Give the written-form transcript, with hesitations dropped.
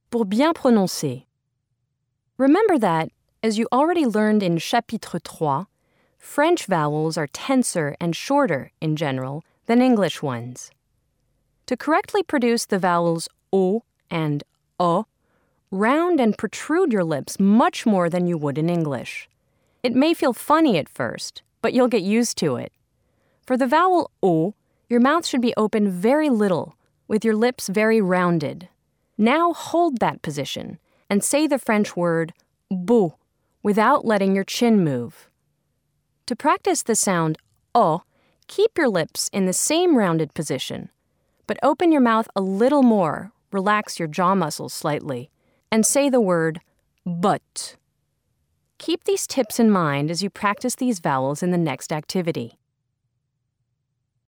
pour bien prononcer. Remember that, as you already learned in Chapitre 3, French vowels are tenser and shorter, in general, than English ones. To correctly produce the vowels O and O, round and protrude your lips much more than you would in English. It may feel funny at first, but you'll get used to it. For the vowel O, your mouth should be open very little, with your lips very rounded. Now hold that position and say the French word beau without letting your chin move. To practice the sound O, keep your lips in the same rounded position, but open your mouth a little more, relax your jaw muscles slightly, and say the word but. Keep these tips in mind as you practice these vowels in the next activity.